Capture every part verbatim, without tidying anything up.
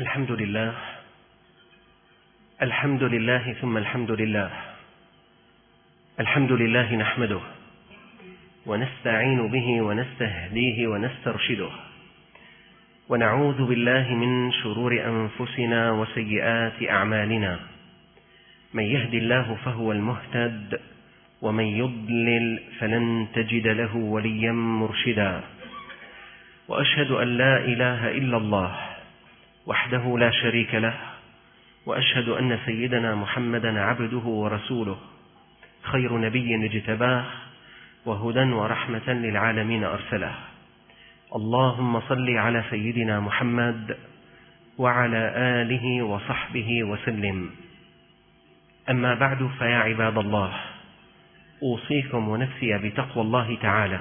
الحمد لله الحمد لله ثم الحمد لله الحمد لله نحمده ونستعين به ونستهديه ونسترشده ونعوذ بالله من شرور أنفسنا وسيئات أعمالنا. من يهد الله فهو المهتد ومن يضلل فلن تجد له وليا مرشدا. وأشهد أن لا إله إلا الله وحده لا شريك له، وأشهد أن سيدنا محمدا عبده ورسوله، خير نبي اجتباه وهدى ورحمة للعالمين أرسله. اللهم صل على سيدنا محمد وعلى آله وصحبه وسلم. أما بعد، فيا عباد الله، أوصيكم ونفسي بتقوى الله تعالى.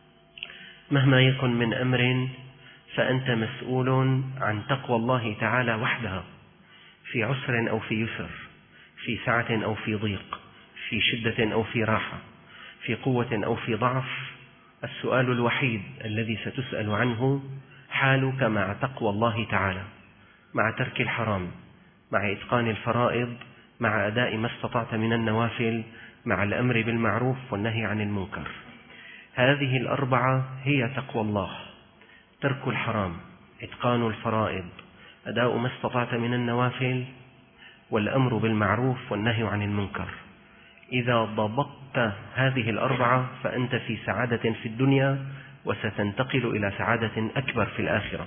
مهما يكن من أمر فأنت مسؤول عن تقوى الله تعالى وحدها، في عسر أو في يسر، في سعة أو في ضيق، في شدة أو في راحة، في قوة أو في ضعف. السؤال الوحيد الذي ستسأل عنه حالك مع تقوى الله تعالى، مع ترك الحرام، مع إتقان الفرائض، مع أداء ما استطعت من النوافل، مع الأمر بالمعروف والنهي عن المنكر. هذه الأربعة هي تقوى الله: ترك الحرام، إتقان الفرائض، أداء ما استطعت من النوافل، والأمر بالمعروف والنهي عن المنكر. إذا ضبطت هذه الأربعة فأنت في سعادة في الدنيا، وستنتقل إلى سعادة أكبر في الآخرة.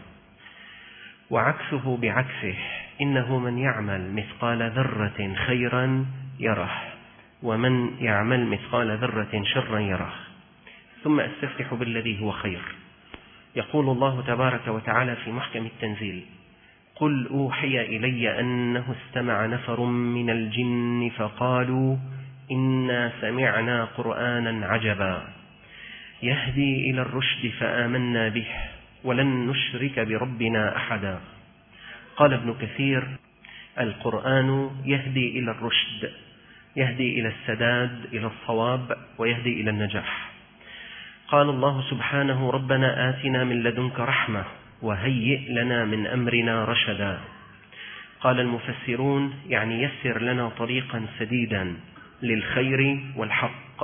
وعكسه بعكسه: إنه من يعمل مثقال ذرة خيرا يره، ومن يعمل مثقال ذرة شرا يره. ثم أستفتح بالذي هو خير. يقول الله تبارك وتعالى في محكم التنزيل: قل أوحي إلي أنه استمع نفر من الجن فقالوا إنا سمعنا قرآنا عجبا يهدي إلى الرشد فآمنا به ولن نشرك بربنا أحدا. قال ابن كثير: القرآن يهدي إلى الرشد، يهدي إلى السداد، إلى الصواب، ويهدي إلى النجاح. قال الله سبحانه: ربنا آتنا من لدنك رحمة وهيئ لنا من أمرنا رشدا. قال المفسرون: يعني يسر لنا طريقا سديدا للخير والحق.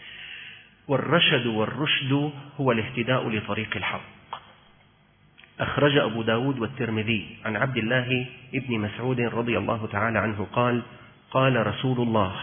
والرشد والرشد هو الاهتداء لطريق الحق. أخرج أبو داود والترمذي عن عبد الله ابن مسعود رضي الله تعالى عنه قال: قال رسول الله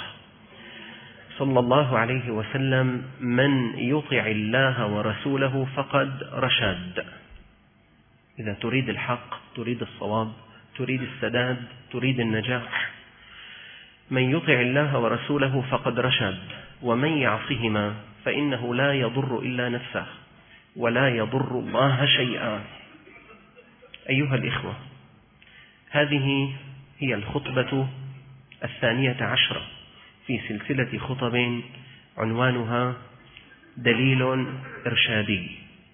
صلى الله عليه وسلم: من يطع الله ورسوله فقد رشد. إذا تريد الحق، تريد الصواب، تريد السداد، تريد النجاح، من يطع الله ورسوله فقد رشد، ومن يعصهما فإنه لا يضر إلا نفسه ولا يضر الله شيئا. أيها الإخوة، هذه هي الخطبة الثانية عشرة في سلسلة خطب عنوانها دليل إرشادي.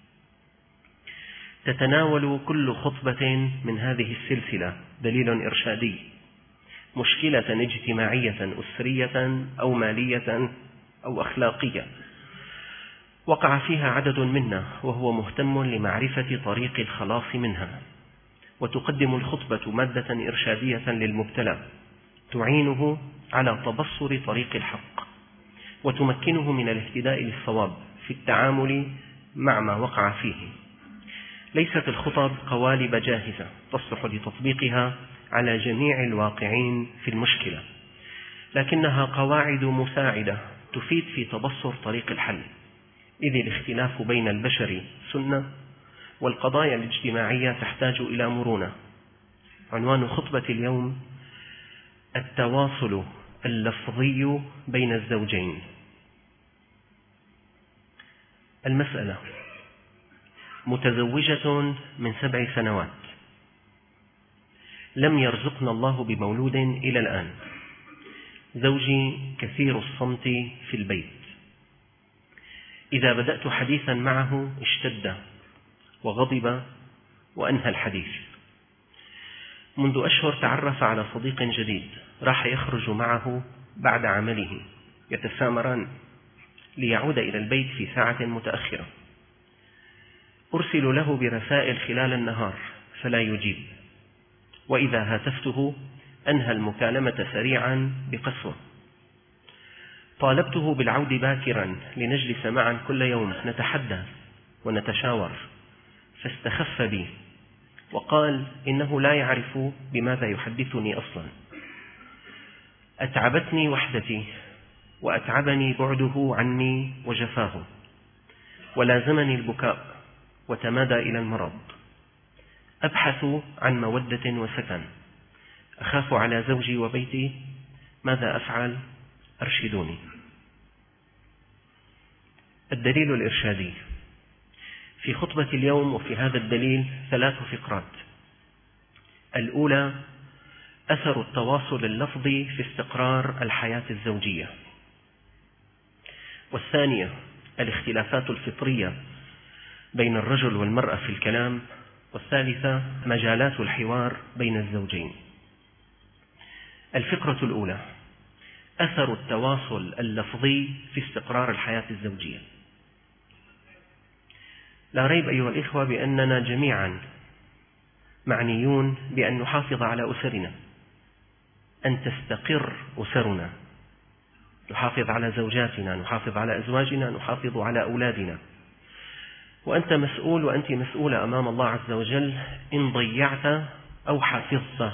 تتناول كل خطبة من هذه السلسلة دليل إرشادي، مشكلة اجتماعية أسرية أو مالية أو أخلاقية وقع فيها عدد منا وهو مهتم لمعرفة طريق الخلاص منها، وتقدم الخطبة مادة إرشادية للمبتلى تعينه على تبصر طريق الحق، وتمكنه من الاهتداء للصواب في التعامل مع ما وقع فيه. ليست الخطب قوالب جاهزة تصلح لتطبيقها على جميع الواقعين في المشكلة، لكنها قواعد مساعدة تفيد في تبصر طريق الحل، إذ الاختلاف بين البشر سنة، والقضايا الاجتماعية تحتاج إلى مرونة. عنوان خطبة اليوم: التواصل اللفظي بين الزوجين. المسألة: متزوجة من سبع سنوات، لم يرزقنا الله بمولود إلى الآن. زوجي كثير الصمت في البيت، إذا بدأت حديثا معه اشتد وغضب وأنهى الحديث. منذ أشهر تعرف على صديق جديد، راح يخرج معه بعد عمله، يتسامران ليعود إلى البيت في ساعة متأخرة. أرسل له برسائل خلال النهار فلا يجيب، وإذا هاتفته أنهى المكالمة سريعا بقسوة. طالبته بالعود باكرا لنجلس معا كل يوم نتحدث ونتشاور، فاستخف بي وقال إنه لا يعرف بماذا يحدثني أصلا. أتعبتني وحدتي وأتعبني بعده عني وجفاه، ولازمني البكاء وتمادى إلى المرض. أبحث عن مودة وسكن، أخاف على زوجي وبيتي، ماذا أفعل؟ أرشدوني. الدليل الإرشادي. في خطبة اليوم وفي هذا الدليل ثلاث فقرات. الأولى أثر التواصل اللفظي في استقرار الحياة الزوجية، والثانية الاختلافات الفطرية بين الرجل والمرأة في الكلام، والثالثة مجالات الحوار بين الزوجين. الفقرة الأولى أثر التواصل اللفظي في استقرار الحياة الزوجية. لا ريب أيها الإخوة بأننا جميعا معنيون بأن نحافظ على أسرنا، أن تستقر أسرنا، نحافظ على زوجاتنا، نحافظ على أزواجنا، نحافظ على أولادنا. وأنت مسؤول وأنت مسؤولة أمام الله عز وجل إن ضيعت أو حفظت.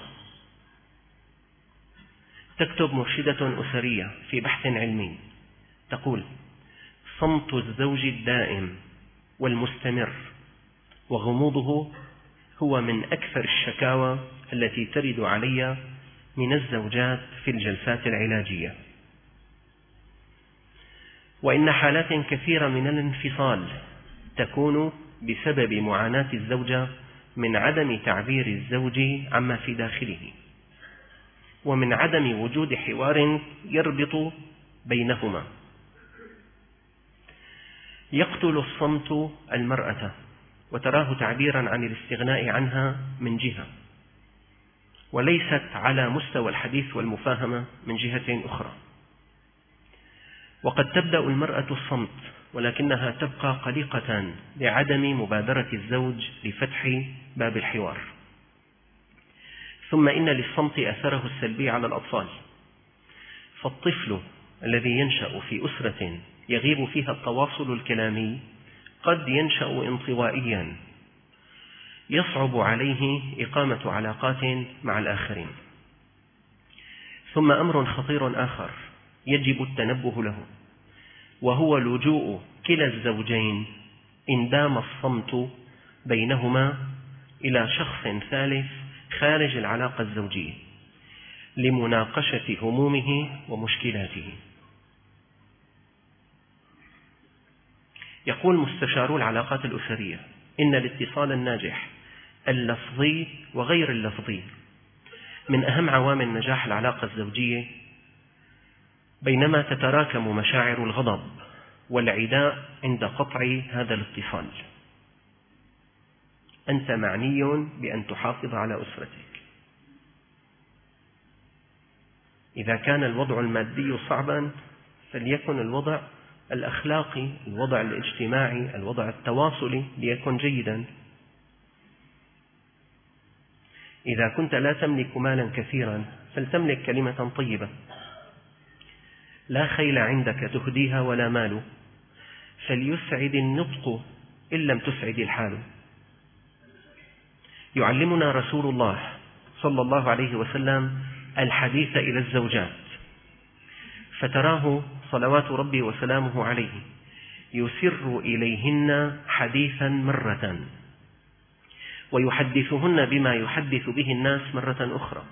تكتب مرشدة أسرية في بحث علمي تقول: صمت الزوج الدائم والمستمر وغموضه هو من أكثر الشكاوى التي ترد علي من الزوجات في الجلسات العلاجية، وإن حالات كثيرة من الانفصال تكون بسبب معاناة الزوجة من عدم تعبير الزوج عما في داخله، ومن عدم وجود حوار يربط بينهما. يقتل الصمت المرأة وتراه تعبيرا عن الاستغناء عنها من جهة، وليست على مستوى الحديث والمفاهمة من جهة أخرى. وقد تبدأ المرأة الصمت ولكنها تبقى قلقة لعدم مبادرة الزوج لفتح باب الحوار. ثم إن للصمت أثره السلبي على الأطفال، فالطفل الذي ينشأ في أسرة يغيب فيها التواصل الكلامي قد ينشأ انطوائيا، يصعب عليه إقامة علاقات مع الآخرين. ثم أمر خطير آخر يجب التنبه له، وهو لجوء كلا الزوجين إن دام الصمت بينهما إلى شخص ثالث خارج العلاقة الزوجية لمناقشة همومه ومشكلاته. يقول مستشارو العلاقات الأسرية إن الاتصال الناجح اللفظي وغير اللفظي من أهم عوامل نجاح العلاقة الزوجية، بينما تتراكم مشاعر الغضب والعداء عند قطع هذا الاتصال. أنت معني بأن تحافظ على أسرتك. إذا كان الوضع المادي صعبا فليكن الوضع الأخلاقي، الوضع الاجتماعي، الوضع التواصلي ليكن جيدا. إذا كنت لا تملك مالا كثيرا فلتملك كلمة طيبة. لا خيل عندك تهديها ولا مال، فليسعد النطق إن لم تسعد الحال. يعلمنا رسول الله صلى الله عليه وسلم الحديث إلى الزوجات، فتراه صلوات ربي وسلامه عليه يسر إليهن حديثا مرة، ويحدثهن بما يحدث به الناس مرة أخرى،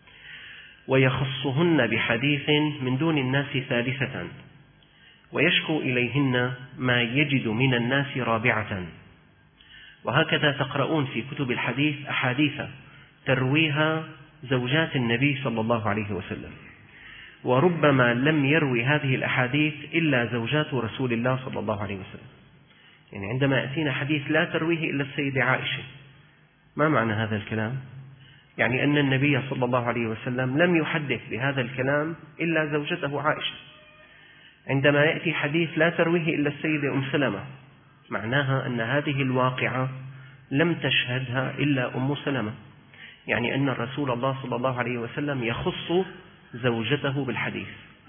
ويخصهن بحديث من دون الناس ثالثة، ويشكو إليهن ما يجد من الناس رابعة. وهكذا تقرؤون في كتب الحديث أحاديث ترويها زوجات النبي صلى الله عليه وسلم، وربما لم يروي هذه الأحاديث إلا زوجات رسول الله صلى الله عليه وسلم. يعني عندما يأتينا حديث لا ترويه إلا السيدة عائشة، ما معنى هذا الكلام؟ يعني أن النبي صلى الله عليه وسلم لم يحدث بهذا الكلام إلا زوجته عائشة. عندما يأتي حديث لا ترويه إلا السيدة أم سلمة، معناها أن هذه الواقعة لم تشهدها إلا أم سلمة. يعني أن الرسول الله صلى الله عليه وسلم يخص زوجته بالحديث،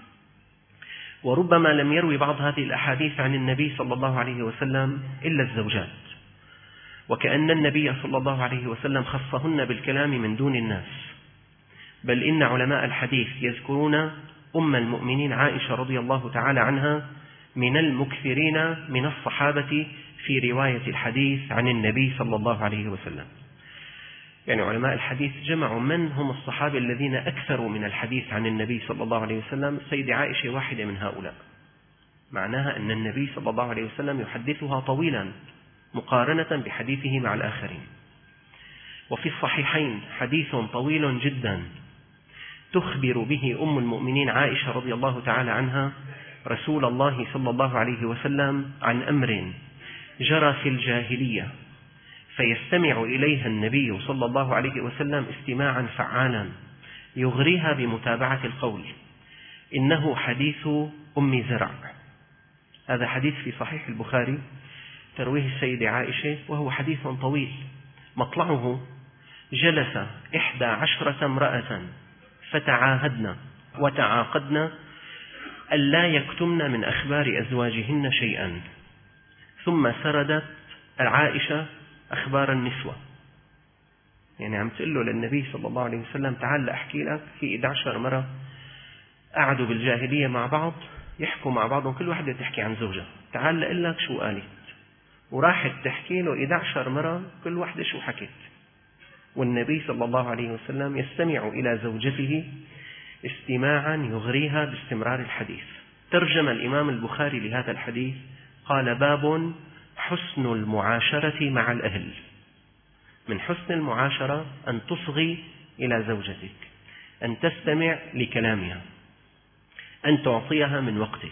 وربما لم يروي بعض هذه الأحاديث عن النبي صلى الله عليه وسلم إلا الزوجات، وكأن النبي صلى الله عليه وسلم خصهن بالكلام من دون الناس. بل إن علماء الحديث يذكرون أم المؤمنين عائشة رضي الله تعالى عنها من المكثرين من الصحابة في رواية الحديث عن النبي صلى الله عليه وسلم. يعني علماء الحديث جمعوا من هم الصحابة الذين أكثروا من الحديث عن النبي صلى الله عليه وسلم. السيدة عائشة واحدة من هؤلاء، معناها أن النبي صلى الله عليه وسلم يحدثها طويلا مقارنة بحديثه مع الآخرين. وفي الصحيحين حديث طويل جدا تخبر به أم المؤمنين عائشة رضي الله تعالى عنها رسول الله صلى الله عليه وسلم عن أمر جرى في الجاهلية، فيستمع إليها النبي صلى الله عليه وسلم استماعا فعالا يغريها بمتابعة القول. إنه حديث أم زرع. هذا حديث في صحيح البخاري ترويه السيدة عائشة، وهو حديث طويل. مطلعه: جلس إحدى عشرة امرأة فتعاهدن وتعاقدن ألا يكتمن من أخبار أزواجهن شيئا، ثم سردت عائشة أخبار النسوة. يعني عم تقول له للنبي صلى الله عليه وسلم: تعال أحكي لك في إحدى عشرة مرة قعدوا بالجاهلية مع بعض يحكوا مع بعضهم، كل واحدة تحكي عن زوجها، تعال لأقول لك شو قالت. وراحت تحكي له إحدى عشرة مرة كل واحدة شو حكت. والنبي صلى الله عليه وسلم يستمع إلى زوجته استماعا يغريها باستمرار الحديث. ترجم الإمام البخاري لهذا الحديث قال: باب حسن المعاشرة مع الأهل. من حسن المعاشرة أن تصغي إلى زوجتك، أن تستمع لكلامها، أن تعطيها من وقتك،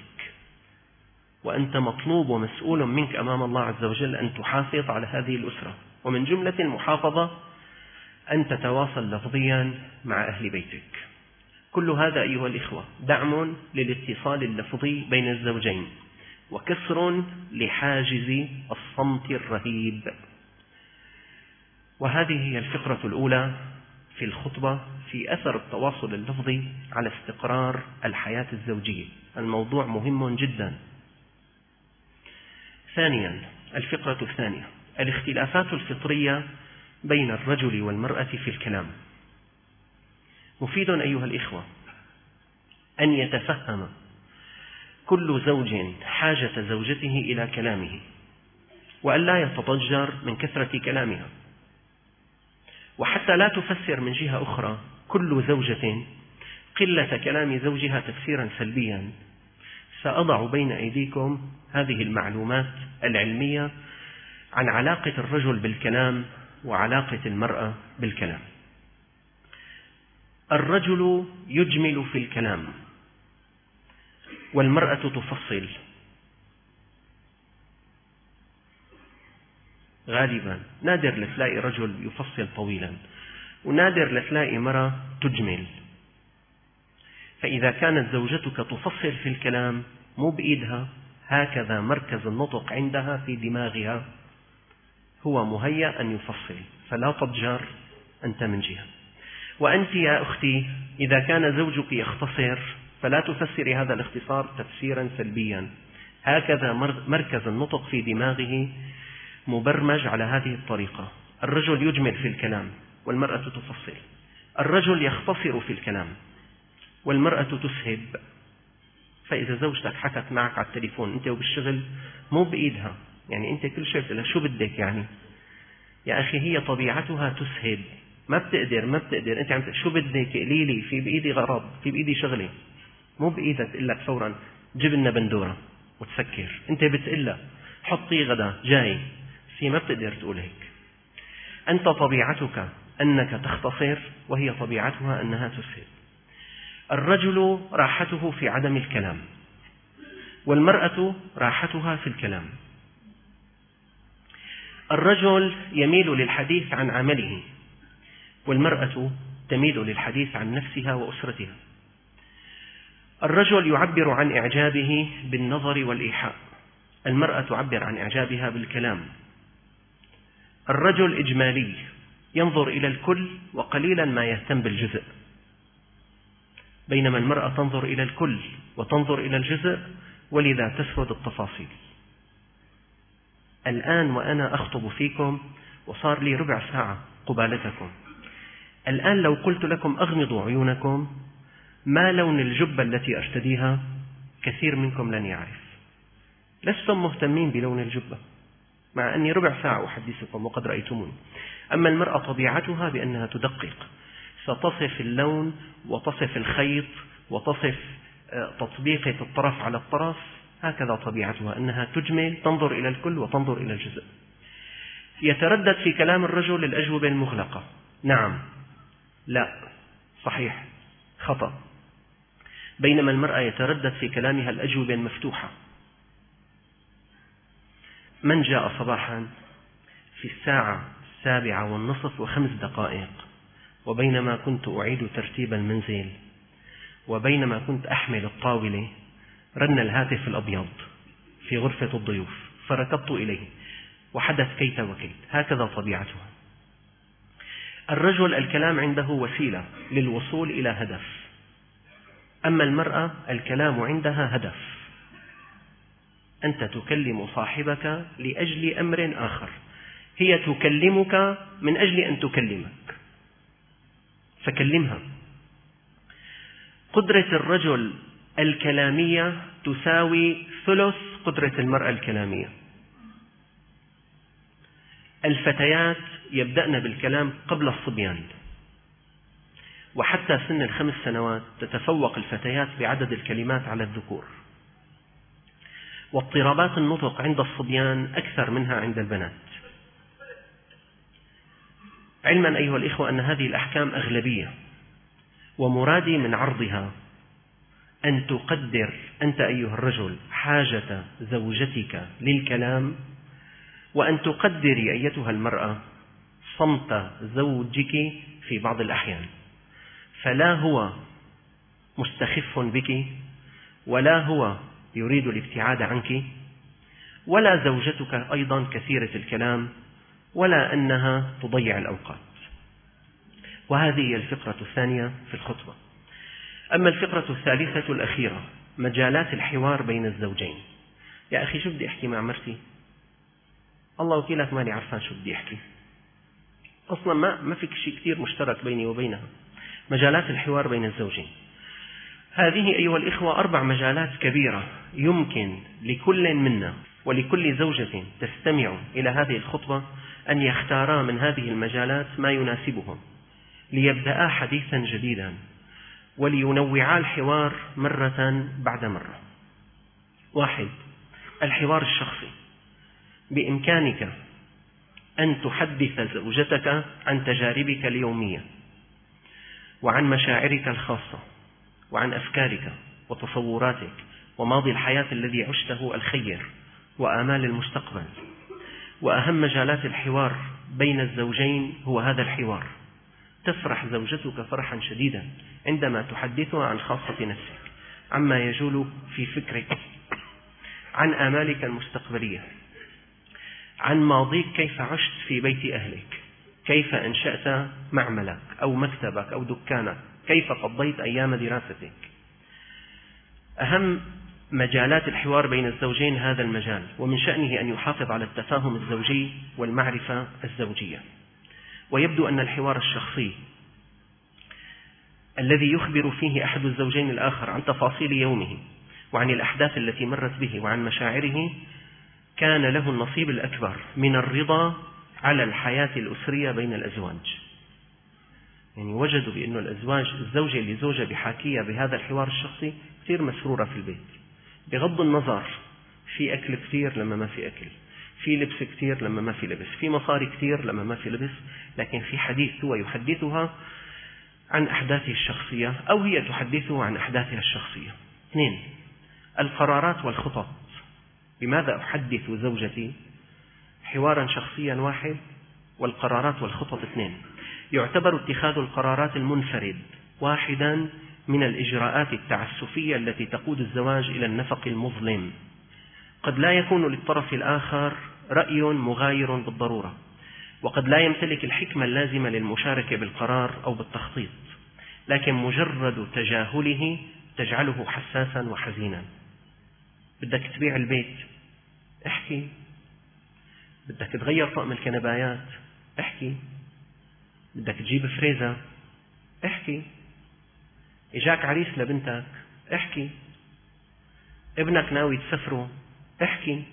وأنت مطلوب ومسؤول منك أمام الله عز وجل أن تحافظ على هذه الأسرة. ومن جملة المحافظة أن تتواصل لفظيا مع أهل بيتك. كل هذا أيها الإخوة دعم للاتصال اللفظي بين الزوجين، وكسر لحاجز الصمت الرهيب. وهذه هي الفقرة الأولى في الخطبة في أثر التواصل اللفظي على استقرار الحياة الزوجية. الموضوع مهم جدا. ثانيا، الفقرة الثانية: الاختلافات الفطرية بين الرجل والمرأة في الكلام. مفيد أيها الإخوة أن يتفهم كل زوج حاجة زوجته إلى كلامه، وأن لا يتضجر من كثرة كلامها. وحتى لا تفسر من جهة أخرى كل زوجة قلة كلام زوجها تفسيرا سلبيا، سأضع بين أيديكم هذه المعلومات العلمية عن علاقة الرجل بالكلام وعلاقة المرأة بالكلام. الرجل يجمل في الكلام، والمرأة تفصل. غالبا نادر لتلاقي رجل يفصل طويلا، ونادر لتلاقي مرأة تجمل. فإذا كانت زوجتك تفصل في الكلام، مو بإيدها، هكذا مركز النطق عندها في دماغها هو مهيأ أن يفصل، فلا تضجر أنت من جهة. وأنت يا أختي إذا كان زوجك يختصر فلا تفسري هذا الاختصار تفسيرا سلبيا، هكذا مركز النطق في دماغه مبرمج على هذه الطريقة. الرجل يجمل في الكلام والمرأة تفصل. الرجل يختصر في الكلام والمرأة تسهب. فإذا زوجتك حكت معك على التليفون أنت وبالشغل، مو بإيدها، يعني أنت كل شيء بتقول لها شو بدك يعني يا أخي، هي طبيعتها تسهب، ما بتقدر ما بتقدر أنت عم شو بدك قولي لي، في بإيدي غرض، في بإيدي شغلي. مو بإيدها تقول لك فورا جيب لنا بندورة وتسكر، أنت بتقول لها حطي غدا جاي، هي ما بتقدر تقول هيك. أنت طبيعتك أنك تختصر، وهي طبيعتها أنها تسهب. الرجل راحته في عدم الكلام، والمرأة راحتها في الكلام. الرجل يميل للحديث عن عمله، والمرأة تميل للحديث عن نفسها وأسرتها. الرجل يعبر عن إعجابه بالنظر والإيحاء، المرأة تعبر عن إعجابها بالكلام. الرجل إجمالي، ينظر إلى الكل وقليلا ما يهتم بالجزء، بينما المرأة تنظر إلى الكل وتنظر إلى الجزء، ولذا تسرد التفاصيل. الآن وأنا أخطب فيكم وصار لي ربع ساعة قبالتكم، الآن لو قلت لكم أغمضوا عيونكم ما لون الجبة التي أرتديها، كثير منكم لن يعرف. لستم مهتمين بلون الجبة، مع أني ربع ساعة أحدثكم وقد رأيتموني. أما المرأة طبيعتها بأنها تدقق، ستصف اللون وتصف الخيط وتصف تطبيقة الطرف على الطرف، هكذا طبيعتها، أنها تجمل، تنظر إلى الكل وتنظر إلى الجزء. يتردد في كلام الرجل الأجوبة المغلقة، نعم، لا، صحيح، خطأ، بينما المرأة يتردد في كلامها الأجوبة المفتوحة. من جاء صباحا في الساعة السابعة والنصف وخمس دقائق، وبينما كنت أعيد ترتيب المنزل وبينما كنت أحمل الطاولة رن الهاتف الأبيض في غرفة الضيوف، فركضت إليه وحدث كيت وكيت. هكذا طبيعتها. الرجل الكلام عنده وسيلة للوصول إلى هدف، أما المرأة الكلام عندها هدف. أنت تكلم صاحبك لأجل أمر آخر، هي تكلمك من أجل أن تكلمك، فكلمها. قدرة الرجل الكلامية تساوي ثلث قدرة المرأة الكلامية. الفتيات يبدأن بالكلام قبل الصبيان، وحتى سن الخمس سنوات تتفوق الفتيات بعدد الكلمات على الذكور، واضطرابات النطق عند الصبيان أكثر منها عند البنات. علما أيها الإخوة أن هذه الأحكام أغلبية، ومرادي من عرضها أن تقدر أنت أيها الرجل حاجة زوجتك للكلام، وأن تقدري أيتها المرأة صمت زوجك في بعض الأحيان، فلا هو مستخف بك، ولا هو يريد الابتعاد عنك، ولا زوجتك أيضا كثيرة الكلام، ولا أنها تضيع الأوقات. وهذه هي الفقرة الثانية في الخطبة. أما الفقرة الثالثة الأخيرة، مجالات الحوار بين الزوجين. يا أخي شو بدي أحكي مع مرتي؟ الله وكيلك ماني عرفان شو بدي أحكي، أصلا ما ما فيك شيء كثير مشترك بيني وبينها. مجالات الحوار بين الزوجين، هذه أيها الإخوة أربع مجالات كبيرة يمكن لكل منا ولكل زوجة تستمع إلى هذه الخطبة أن يختارا من هذه المجالات ما يناسبهم، ليبدأ حديثا جديدا ولينوعا الحوار مرة بعد مرة. واحد، الحوار الشخصي. بإمكانك أن تحدث زوجتك عن تجاربك اليومية، وعن مشاعرك الخاصة، وعن أفكارك وتصوراتك وماضي الحياة الذي عشته الخير وآمال المستقبل. وأهم مجالات الحوار بين الزوجين هو هذا الحوار. تفرح زوجتك فرحا شديدا عندما تحدثها عن خاصة نفسك، عما يجول في فكرك، عن آمالك المستقبلية، عن ماضيك، كيف عشت في بيت أهلك، كيف أنشأت معملك أو مكتبك أو دكانك، كيف قضيت أيام دراستك. أهم مجالات الحوار بين الزوجين هذا المجال، ومن شأنه أن يحافظ على التفاهم الزوجي والمعرفة الزوجية. ويبدو أن الحوار الشخصي الذي يخبر فيه أحد الزوجين الآخر عن تفاصيل يومه وعن الأحداث التي مرت به وعن مشاعره كان له النصيب الأكبر من الرضا على الحياة الأسرية بين الأزواج. يعني وجدوا بأن الأزواج الزوجة اللي زوجة بحاكية بهذا الحوار الشخصي كثير مسرورة في البيت، بغض النظر في أكل كثير لما ما في أكل، في لبس كثير لما ما في لبس، في مصاري كثير لما ما في لبس، لكن في حديث هو يحدثها عن أحداثه الشخصية أو هي تحدثه عن أحداثها الشخصية. اثنين، القرارات والخطط. بماذا أحدث زوجتي؟ حوارا شخصيا واحد، والقرارات والخطط اثنين. يعتبر اتخاذ القرارات المنفرد واحدا من الإجراءات التعسفية التي تقود الزواج إلى النفق المظلم. قد لا يكون للطرف الآخر رأي مغاير بالضرورة، وقد لا يمتلك الحكمة اللازمة للمشاركة بالقرار أو بالتخطيط، لكن مجرد تجاهله تجعله حساسا وحزينا. بدك تبيع البيت، احكي. بدك تغير طقم الكنبايات، احكي. بدك تجيب فريزة، احكي. اجاك عريس لبنتك، احكي. ابنك ناوي تسافره، احكي.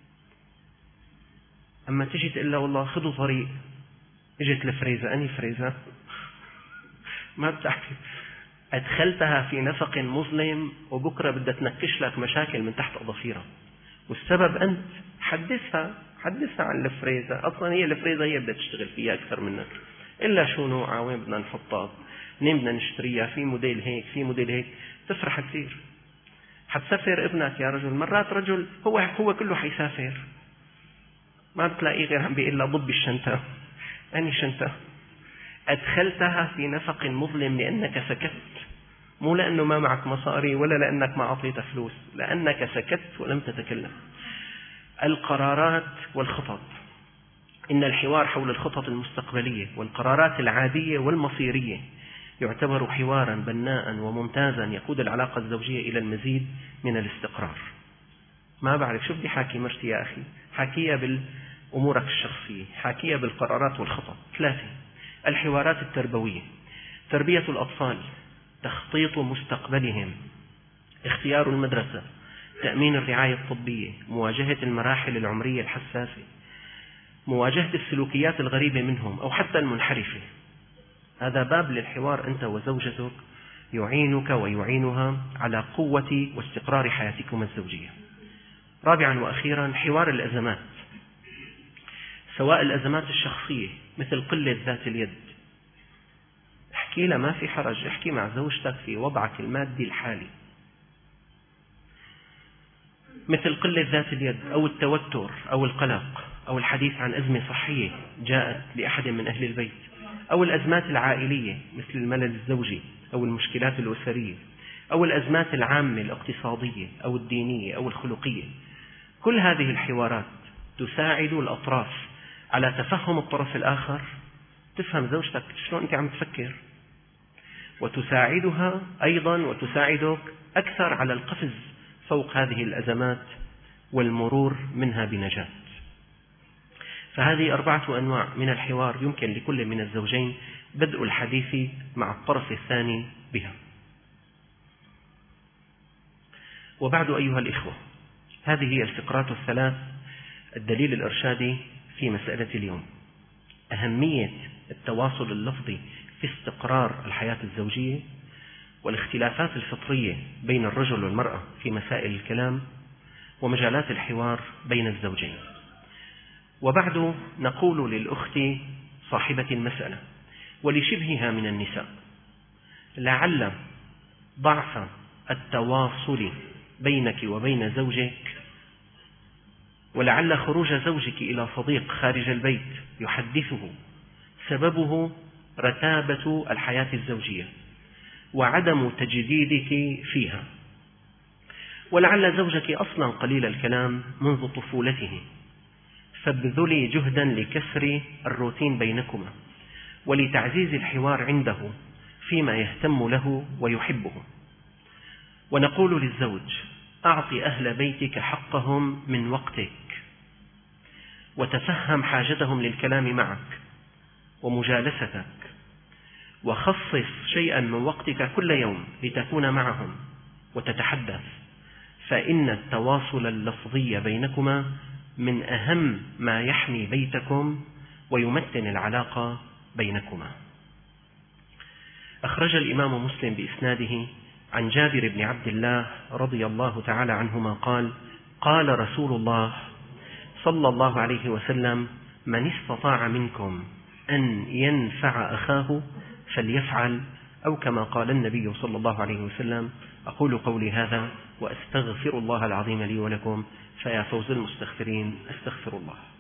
أما تجي تقول له والله خذوا طريق، اجت الفريزة، أني فريزة؟ ما بتحكي. أدخلتها في نفق مظلم، وبكرة بدها تنكش لك مشاكل من تحت أظافيرها، والسبب أنت. حدثها حدثها عن الفريزة. أصلا هي الفريزة هي بدها تشتغل فيها أكثر منك. إلا شو نوعها، وين بدنا نحطها، منين بدنا نشتريها، في موديل هيك في موديل هيك. تفرح كثير. حتسافر ابنك يا رجل، مرات رجل هو هو كله حيسافر، ما بتلاقيه غير عم بيقول لها ضب الشنطة. أني شنطة؟ أدخلتها في نفق مظلم لأنك سكت، مو لأنه ما معك مصاري ولا لأنك ما أعطيت فلوس، لأنك سكت ولم تتكلم. القرارات والخطط. إن الحوار حول الخطط المستقبلية والقرارات العادية والمصيرية يعتبر حوارا بناء وممتازا يقود العلاقة الزوجية إلى المزيد من الاستقرار. ما بعرف شو بدي حاكي مرتي يا أخي، حاكيها بالأمورك الشخصية، حاكيها بالقرارات والخطط. ثلاثة، الحوارات التربوية. تربية الأطفال، تخطيط مستقبلهم، اختيار المدرسة، تأمين الرعاية الطبية، مواجهة المراحل العمرية الحساسة، مواجهة السلوكيات الغريبة منهم أو حتى المنحرفة. هذا باب للحوار أنت وزوجتك يعينك ويعينها على قوة واستقرار حياتكم الزوجية. رابعا وأخيرا، حوار الأزمات، سواء الأزمات الشخصية مثل قلة ذات اليد، احكي لها ما في حرج، احكي مع زوجتك في وضعك المادي الحالي، مثل قلة ذات اليد أو التوتر أو القلق أو الحديث عن أزمة صحية جاءت لأحد من أهل البيت، أو الأزمات العائلية مثل الملل الزوجي أو المشكلات الأسرية، أو الأزمات العامة الاقتصادية أو الدينية أو الخلقية. كل هذه الحوارات تساعد الأطراف على تفهم الطرف الآخر، تفهم زوجتك شلون أنت عم تفكر، وتساعدها أيضا وتساعدك أكثر على القفز فوق هذه الأزمات والمرور منها بنجاة. فهذه أربعة أنواع من الحوار يمكن لكل من الزوجين بدء الحديث مع الطرف الثاني بها. وبعد أيها الإخوة، هذه هي الفقرات الثلاث الدليل الإرشادي في مسألة اليوم. أهمية التواصل اللفظي في استقرار الحياة الزوجية، والاختلافات الفطرية بين الرجل والمرأة في مسائل الكلام، ومجالات الحوار بين الزوجين. وبعد نقول للأخت صاحبة المسألة ولشبهها من النساء: لعل ضعف التواصل بينك وبين زوجك، ولعل خروج زوجك إلى صديق خارج البيت يحدثه سببه رتابة الحياة الزوجية وعدم تجديدك فيها، ولعل زوجك أصلا قليل الكلام منذ طفولته، فابذلي جهدا لكسر الروتين بينكما ولتعزيز الحوار عنده فيما يهتم له ويحبه. ونقول للزوج: أعط أهل بيتك حقهم من وقتك، وتفهم حاجتهم للكلام معك ومجالستك، وخصص شيئا من وقتك كل يوم لتكون معهم وتتحدث، فإن التواصل اللفظي بينكما من أهم ما يحمي بيتكم ويمتن العلاقة بينكما. أخرج الإمام مسلم بإسناده عن جابر بن عبد الله رضي الله تعالى عنهما قال: قال رسول الله صلى الله عليه وسلم: من استطاع منكم أن ينفع أخاه فليفعل، أو كما قال النبي صلى الله عليه وسلم. أقول قولي هذا وأستغفر الله العظيم لي ولكم، فيا فوز المستغفرين، أستغفر الله.